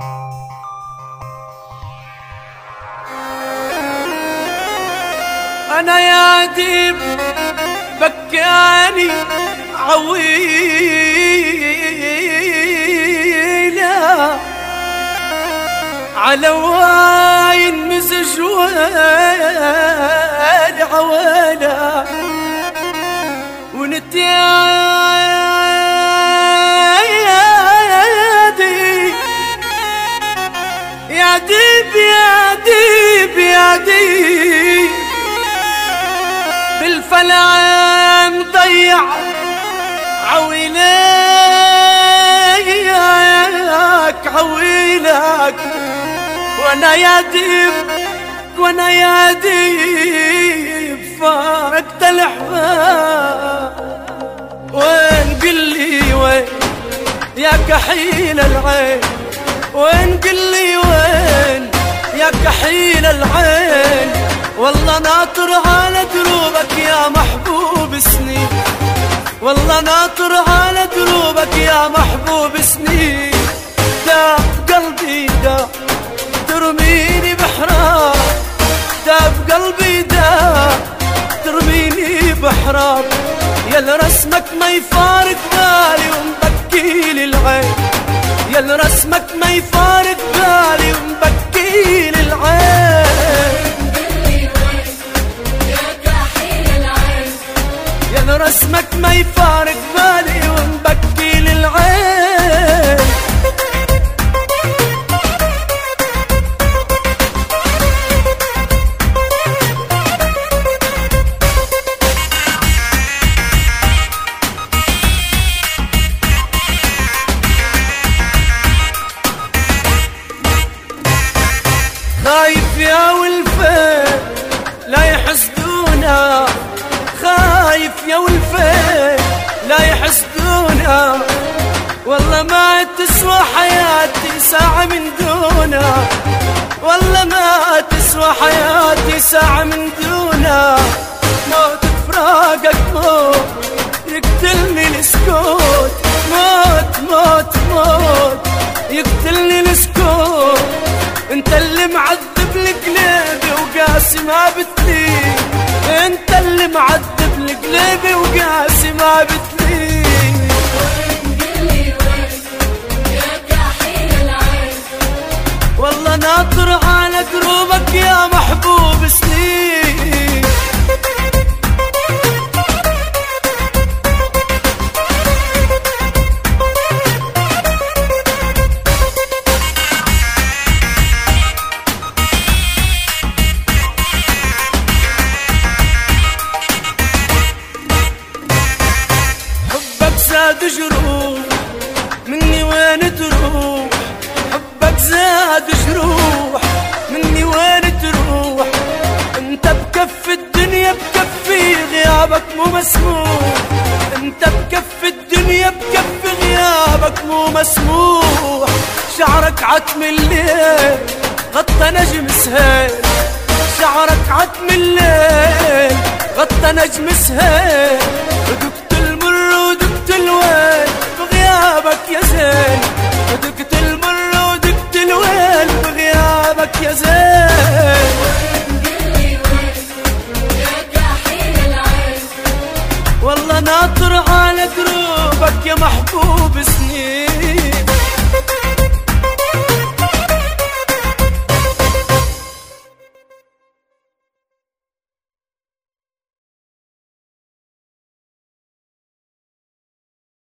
أنا يا ديب بكاني عويلة على واين مزج وين عوالة ونتيادي يا ديب يا ديب يا ديب بالفلا مضيع عويلك عويلك وانا يا ديب وانا يا ديب فارقت الاحباب وين قلي وين يا كحيل العين وين قلي وين يا كحيل العين والله ناطر على دروبك يا محبوب سنين والله ناطر على دروبك يا محبوب سنين داب قلبي داب ترميني بحراب داب قلبي داب ترميني بحراب يا رسمك ما يفارق بالي ومبكيلي العين يا رسمك ما يفارق بالي ومبكيلي العين يا رسمك ما يفارق بالي ومبكي للعين خايف يا ولفين لا يحسدونا خايف يا ولفين لا يحسدونا والله ما تسوى حياتي ساعة من دونا والله ما تسوى حياتي ساعة من دونا موت فراقك موت يقتلني السكوت موت موت موت يقتلني السكوت انت اللي معذب لقلبي وقاسي ما بتلين انت اللي معذب لقلبي وقاسي ما بتلين وين قلي وين يا كحيل العين والله ناطر على دروبك يا محبوب سنين زاد جروح مني وين تروح حبك زاد جروح مني وين تروح انت بكف الدنيا بكفي غيابك مو مسموح انت بكف الدنيا بكفي غيابك مو مسموح شعرك عتم الليل غطى نجم سهيل شعرك عتم الليل غطى نجم سهيل ودقت المر ودقت الويل بغيابك يا زين ودقت المر